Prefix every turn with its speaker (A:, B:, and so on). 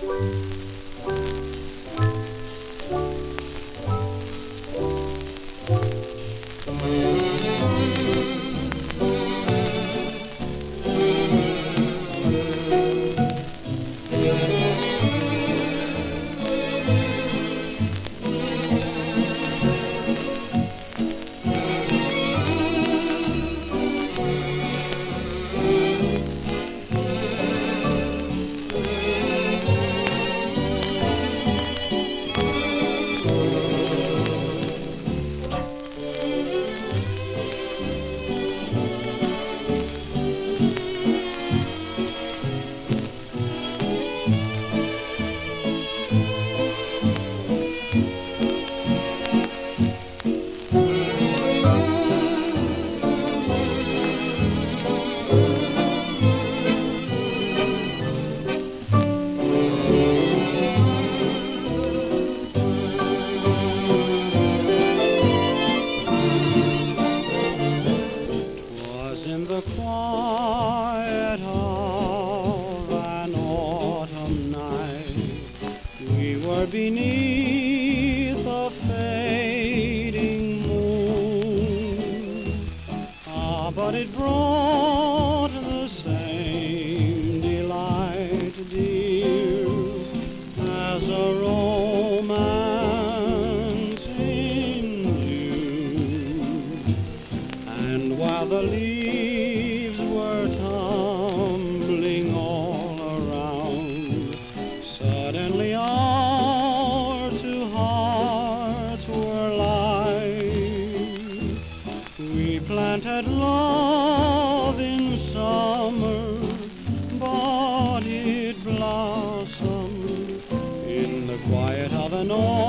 A: In the quiet of an autumn night, we were beneath a fading moon. But it brought the same delight, dear, as a romance in June. And while the leaves were tumbling all around, suddenly our two hearts were light. We planted love in summer, but it blossomed in the quiet of an